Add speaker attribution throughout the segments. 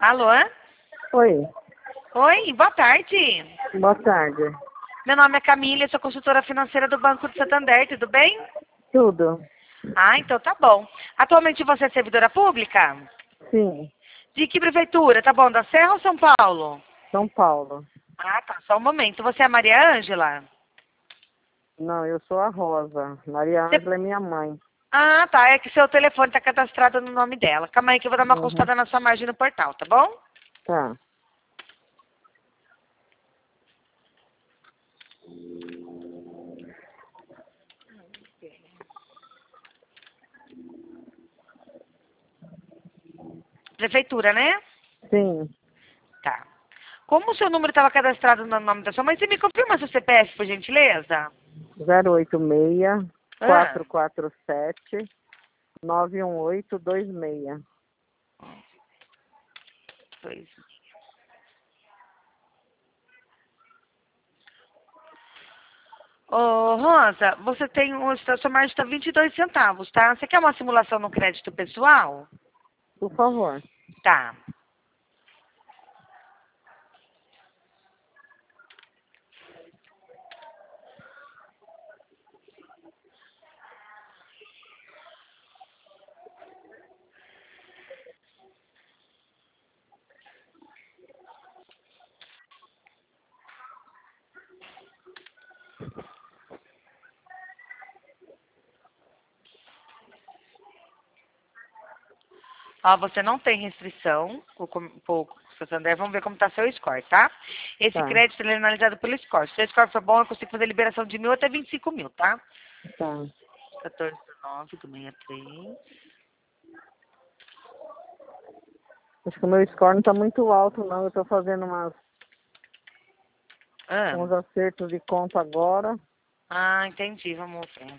Speaker 1: Alô?
Speaker 2: Oi,
Speaker 1: Oi, boa tarde.
Speaker 2: boa tarde.
Speaker 1: Meu nome é Camila, eu sou consultora financeira do Banco de Santander, tudo bem?
Speaker 2: Tudo?
Speaker 1: Ah, então tá bom. Atualmente você é servidora pública?
Speaker 2: Sim,
Speaker 1: De que prefeitura? Tá bom, da Serra ou São Paulo?
Speaker 2: São Paulo.
Speaker 1: Ah, tá, só um momento. Você é a Maria Ângela?
Speaker 2: Não, eu sou a Rosa. Maria
Speaker 1: Você-
Speaker 2: Ângela é minha mãe.
Speaker 1: Ah, tá, é que seu telefone tá cadastrado no nome dela. Calma aí que eu vou dar uma
Speaker 2: Uhum.
Speaker 1: consultada na sua margem no portal, tá bom?
Speaker 2: Tá.
Speaker 1: Prefeitura, né?
Speaker 2: Sim,
Speaker 1: Tá. Como o seu número estava cadastrado no nome da sua mãe, você me confirma seu CPF, por gentileza?
Speaker 2: 086
Speaker 1: Ah,
Speaker 2: 447 91826.
Speaker 1: pois. Ô, Rosa, você tem sua margem está 22 centavos, tá? Você quer uma simulação no crédito pessoal?
Speaker 2: Por favor.
Speaker 1: Tá. Ó, você não tem restrição com o Santander. Vamos ver como está seu score, tá? Esse
Speaker 2: Tá,
Speaker 1: crédito ele é analisado pelo score. Se o seu score for bom, eu consigo fazer liberação de 1.000 até 25.000, tá?
Speaker 2: tá.
Speaker 1: 14 do 9 do 63.
Speaker 2: Acho que o meu score não tá muito alto, não. Eu tô fazendo
Speaker 1: Ah,
Speaker 2: uns acertos de conta agora.
Speaker 1: entendi. Vamos ver.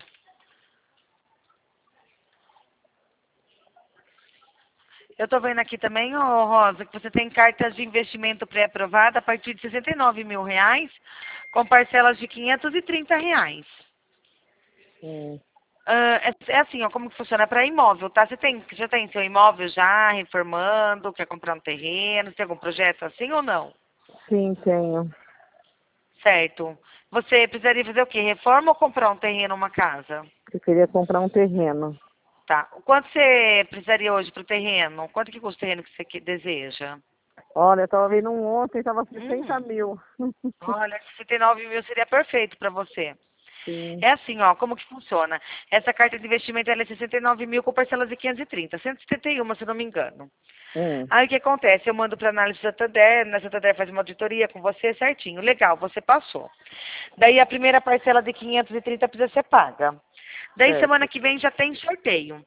Speaker 1: Eu tô vendo aqui também, ô Rosa, que você tem cartas de investimento pré-aprovada a partir de R$ 69.000, com parcelas de R$ 530.
Speaker 2: Hum.
Speaker 1: É assim, ó, como que funciona? Para imóvel, tá? Já tem seu imóvel já reformando, quer comprar um terreno, tem algum projeto assim ou não?
Speaker 2: Sim, tenho.
Speaker 1: Certo. Você precisaria fazer o quê? Reforma ou comprar um terreno, uma casa?
Speaker 2: Eu queria comprar um terreno.
Speaker 1: Tá. Quanto você precisaria hoje para o terreno? Quanto que custa o terreno que você deseja?
Speaker 2: Olha, eu tava vendo um ontem, tava 60
Speaker 1: Hum,
Speaker 2: mil.
Speaker 1: olha, 69.000 seria perfeito para você.
Speaker 2: Sim.
Speaker 1: É assim, ó, como que funciona? Essa carta de investimento ela é 69.000 com parcelas de 530, 171, se não me engano.
Speaker 2: Hum.
Speaker 1: Aí o que acontece? Eu mando para análise do Santander, na Santander faz uma auditoria com você certinho. Legal, você passou. Daí a primeira parcela de 530 precisa ser paga. Daí semana
Speaker 2: Certo.
Speaker 1: que vem já tem sorteio.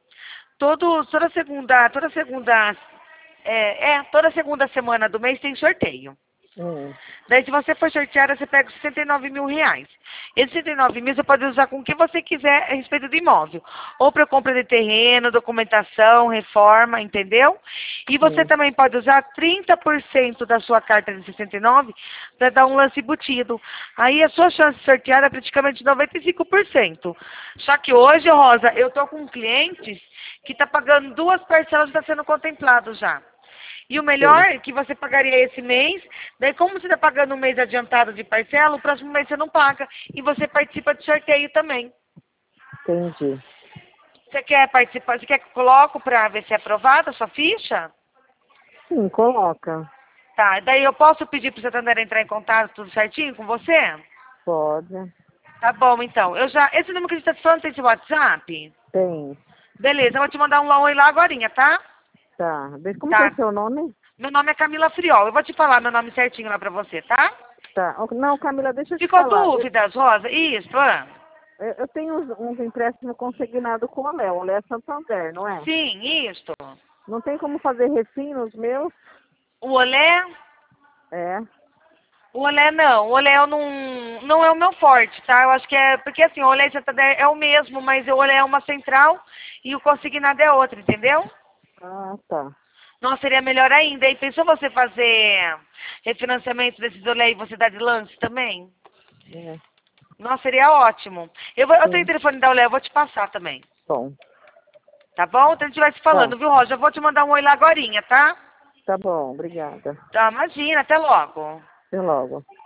Speaker 1: Toda segunda semana do mês tem sorteio.
Speaker 2: Hum.
Speaker 1: Daí, se você for sorteada, você pega os R$ 69.000. Esses 69.000 você pode usar com o que você quiser a respeito do imóvel. Ou para compra de terreno, documentação, reforma, entendeu? E você
Speaker 2: Sim.
Speaker 1: também pode usar 30% da sua carta de 69 para dar um lance embutido. Aí a sua chance de sortear é praticamente 95%. Só que hoje, Rosa, eu estou com clientes que está pagando 2 parcelas e está sendo contemplado já. E o melhor
Speaker 2: Sei.
Speaker 1: é que você pagaria esse mês, daí como você está pagando um mês adiantado de parcela, o próximo mês você não paga. E você participa de sorteio também.
Speaker 2: Entendi.
Speaker 1: Você quer participar? Você quer que eu coloco para ver se é aprovada a sua ficha?
Speaker 2: Sim, coloca.
Speaker 1: Tá, daí eu posso pedir para o Santander entrar em contato tudo certinho com você?
Speaker 2: Pode.
Speaker 1: Tá bom, então. Esse número que a gente está te falando tem esse WhatsApp?
Speaker 2: Tem.
Speaker 1: Beleza, eu vou te mandar um oi lá agorinha, tá?
Speaker 2: Tá. Como que é
Speaker 1: Tá.
Speaker 2: o seu nome?
Speaker 1: Meu nome é Camila Friol. Eu vou te falar meu nome certinho lá para você, tá?
Speaker 2: Tá. Não, Camila, deixa eu te
Speaker 1: Ficou
Speaker 2: falar.
Speaker 1: dúvidas, Rosa? Isso,
Speaker 2: Eu tenho uns empréstimos consignados com a Léo. A Léo é Santander, não é?
Speaker 1: Sim, isso.
Speaker 2: Não tem como fazer refim nos meus?
Speaker 1: O olé?
Speaker 2: É.
Speaker 1: O olé não. O olé eu não é o meu forte, tá? Eu acho que é... Porque assim, o olé e Santander é o mesmo, mas o olé é uma central e o consignado é outra, entendeu?
Speaker 2: Ah, tá.
Speaker 1: Nossa, seria melhor ainda. E pensou você fazer refinanciamento desses olé e você dar de lance também?
Speaker 2: É.
Speaker 1: Nossa, seria ótimo. Eu tenho o
Speaker 2: Sim.
Speaker 1: telefone da olé, eu vou te passar também.
Speaker 2: Bom.
Speaker 1: Tá bom? Então a gente vai se
Speaker 2: Tá.
Speaker 1: falando, viu, Rosa? Eu vou te mandar um oi lá agorinha, tá?
Speaker 2: Tá bom, obrigada.
Speaker 1: Tá, imagina, até logo.
Speaker 2: Até logo.